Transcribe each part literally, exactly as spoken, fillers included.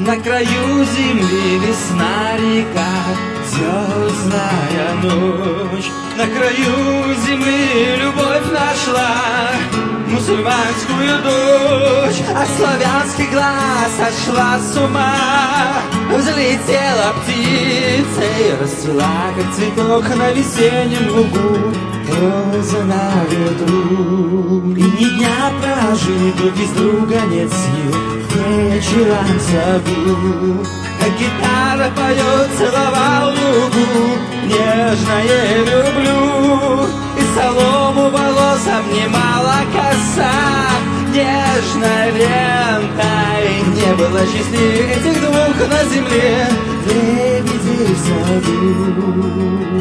На краю земли весна река, звездная ночь. На краю земли любовь нашла мусульманскую дочь. А славянский глаз сошла с ума, взлетела птица и расцвела, как цветок на весеннем лугу, роза на ветру. И ни дня прожить без друга нет сил, вечером забыл, как гитара поет, целовал лугу, нежное люблю. И солому волосом немало коса, нежной лентой. Не было счастливее этих двух на земле, лебедей в саду.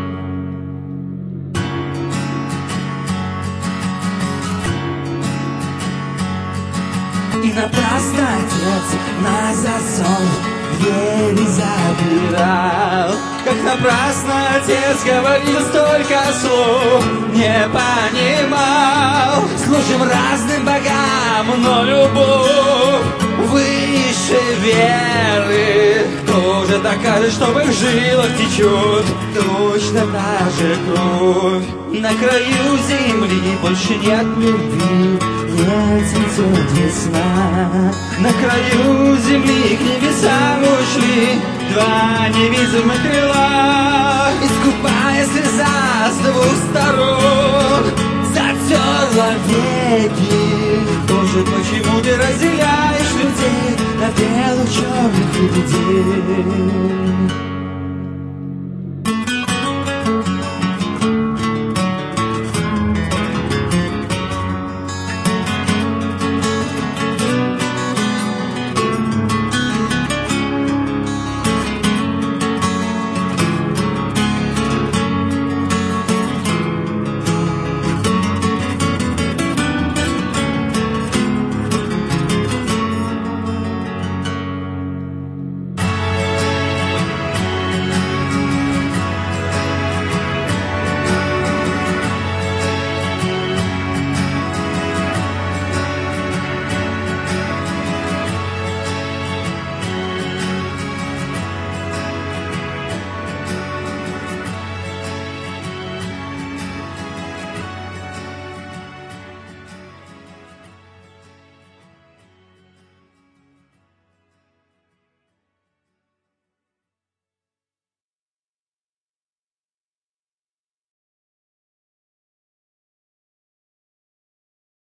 И напрасно отец нас за сон двери забирал. Как напрасно отец говорил столько слов, не понимал. Служим разным богам, но любовь выше веры. Кто же докажет, что в их жилах течет точно та же кровь? На краю земли больше нет любви, не цветет весна. На краю земли к небесам ушли два невидимых крыла. Искупая слеза с двух сторон затерла веки. Тоже почему ты разделяешь людей на белых черных людей?